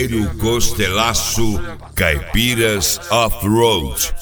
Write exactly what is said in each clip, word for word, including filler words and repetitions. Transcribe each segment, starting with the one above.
Primeiro Costelaço Caipiras Off-Road.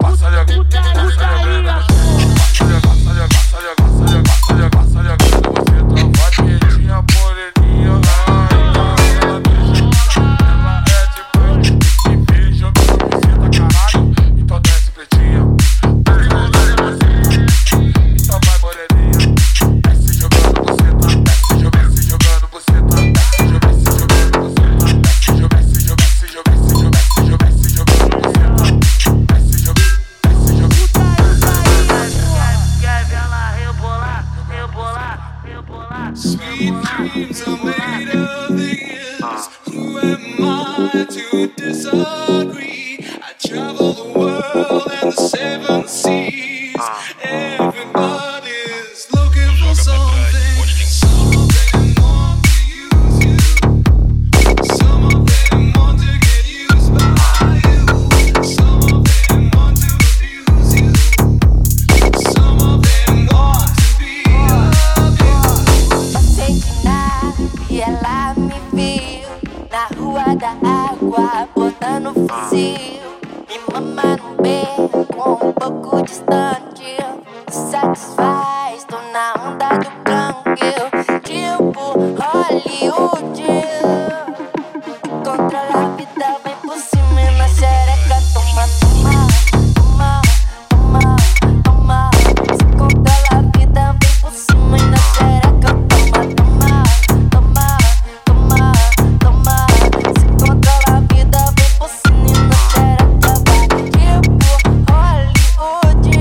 Sweet dreams are made of this. Who am I to disagree? I travel the world and the seven seas. Everybody's looking for something. Some of them want to use you. Some of them want to get used by you. Some of them want to abuse you. Some of them want to be of you. Passei de nave e ela me viu na rua da água, botando fuzil. Me mama no beco, um pouco distante. Me satisfaz, tô na onda do gangue. Tipo Hollywood. Controla a vida, vem por cima e na xereca. Toma, toma, toma, toma, toma. Se controla a vida, vem por cima e na xereca. Toma, toma, toma, toma, toma. Se controla a vida, vem por cima e na xereca. Vai tipo Hollywood.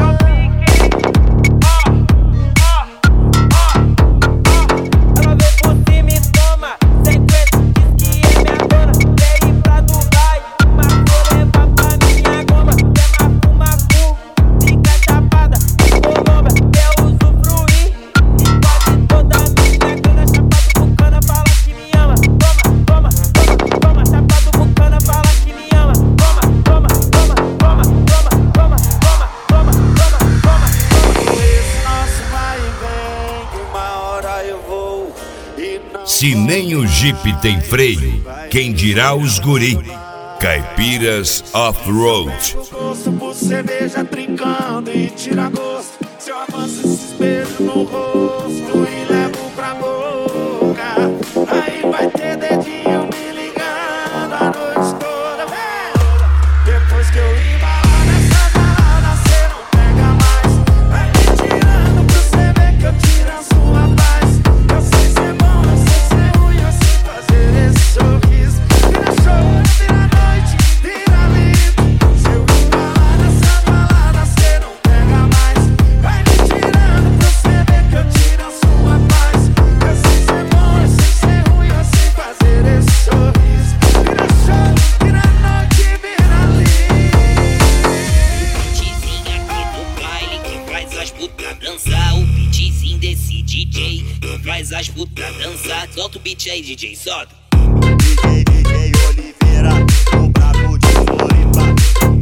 Ela vem por cima e toma sequência, diz que é minha dona. Quer ir pra Dubai, mas vou levar pra minha goma. Quer macu, macu, fica chapada, colomba, quer usufruir de quase toda a minha grana. Chapado bucana, fala que me ama. Toma, toma, toma, toma. Chapado bucana, fala que me ama. Toma, toma, toma, toma, toma, toma, toma, toma, toma, toma. Esse nosso vai e vem, que uma hora eu vou e não. Se nem o Jeep tem freio, quem dirá os guri? Caipiras Off-Road. Gosto por cerveja trincando e tira gosto. Se eu avanço esses beijos no rosto e levo pra boca, aí vai ter dedinho me ligando a noite toda. Depois que eu embalar nessa balada, cê não pega mais. Vai me tirando pra você ver que eu tiro a sua paz. Eu sei ser bom, eu sei ser ruim, eu sei fazer esse sorriso. Vira show, vira noite, vira livro. Se eu embalar nessa balada, cê não pega mais. Vai me tirando pra você ver que eu tiro a sua paz. Eu sei ser bom, eu sei ser ruim, eu sei fazer esse sorriso. Vira show, vira noite, vira livro. Pitzinho aqui do baile que faz as putas dançar. O pitzinho desse D J que faz as putas dançar. Solta o beat aí, D J, solta. D J, D J Oliveira, o brabo de Floripa.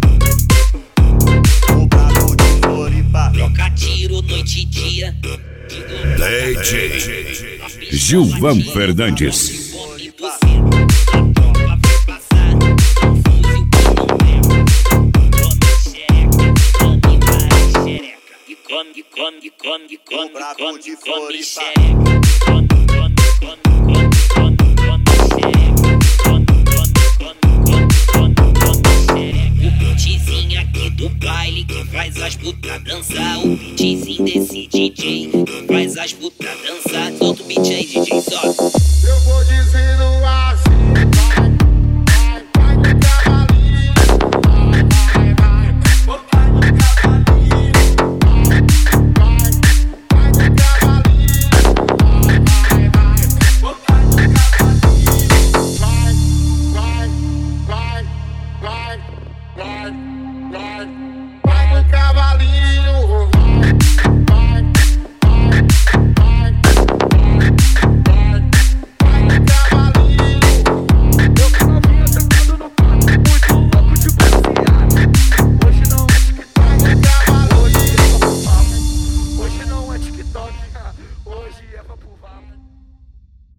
O brabo de Floripa. Troca tiro noite e dia. D J Gilvan Fernandes. Come, come, come, come, O brabo come, de come, Floripa. xereca. Come, come, come, come, come, come, xereca. Come, come, come, come, come, come, xereca. O beatzinho aqui do baile que faz as putas dançar. O beatzinho desse D J que faz as putas dançar. Solta o beat aí, D J, solta. Eu vou dizer